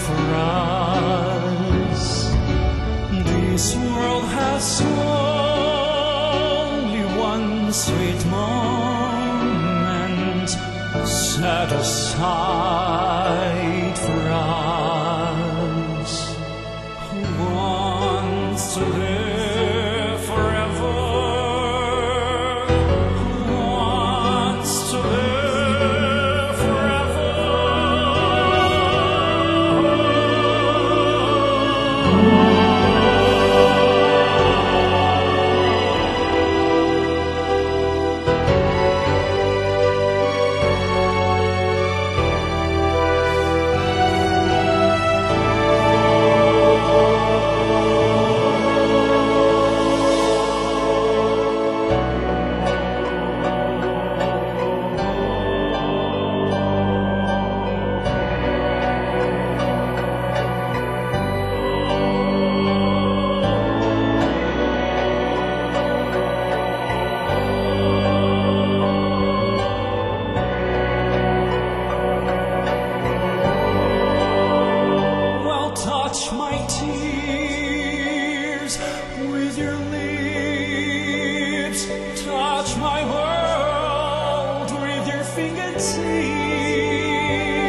for us. This world has only one sweet moment set aside for us. Who wants to live forever? Who wants to live forever? Touch my tears with your lips. Touch my world with your fingertips.